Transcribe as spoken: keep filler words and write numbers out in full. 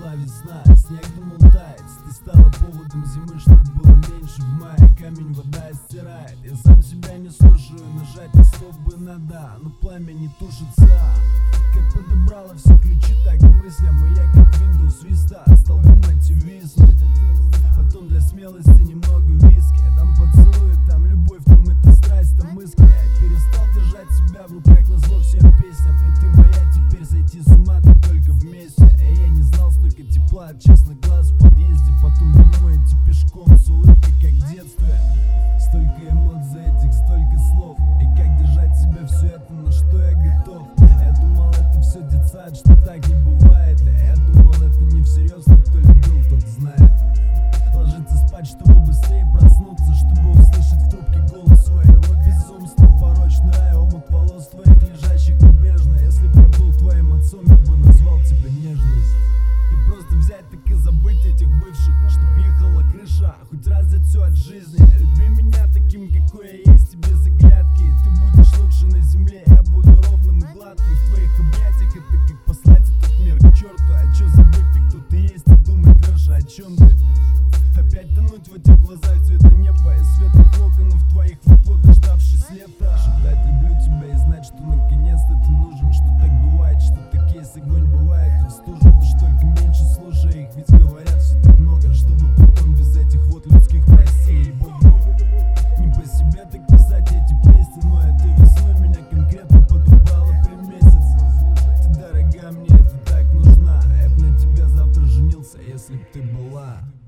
пришла весна, снег думал тает. Ты стала поводом зимы, чтоб было меньше в мае. Камень вода стирает, я сам себя не слушаю. Нажать на стоп бы надо, но пламя не тушится. Как подобрала все ключи, так и мыслям. И я как Windows Vista стал думать и виснуть. Потом для смелости немного виски. Там поцелуи, там любовь, там это страсть, там мысли. Я перестал держать себя в руках назло всем песням. И ты моя, теперь сойти с ума ты только вместе. И я не знал столько тепла от честных глаз в подъезде. Потом домой идти пешком с улыбкой, как в детстве. Столько эмоций этих, столько слов. И как держать себя все это, на что я готов. Я думал, это все детсад, что так не бывает. Я думал, это не всерьез, но кто любил, тот знает. Ложиться спать, чтобы быстрее проснуться, чтобы услышать в трубке голос своего безумства. Порочный рай, омут волос твоих, лежащих убежно. Если бы я был твоим отцом, я бы назвал тебя нежность. И просто взять так и забыть этих бывших, чтоб ехала крыша, хоть раз взять все от жизни. Люби меня таким, какой я есть, тебе заглядки. Ты будешь лучше на земле, я буду ровным и гладким. В твоих объятиях это как послать этот мир к черту. А чё забыть ты, кто ты есть, и думать, Леша, о чем ты? Опять тонуть в этих глазах цвета неба и светлых локонов твоих, вот дождавшись лета. Шептать люблю тебя и знать, что наконец-то ты нужен. Что так бывает, что так есть, огонь бывает и в стужу. Уж только меньше слушай их, ведь говорят все так много, чтобы потом без этих вот людских простей. Богу не по себе так писать эти песни, но это весной меня конкретно подрубала три месяца. Ты дорога мне, ты так нужна, я б на тебя завтра женился, если б ты была.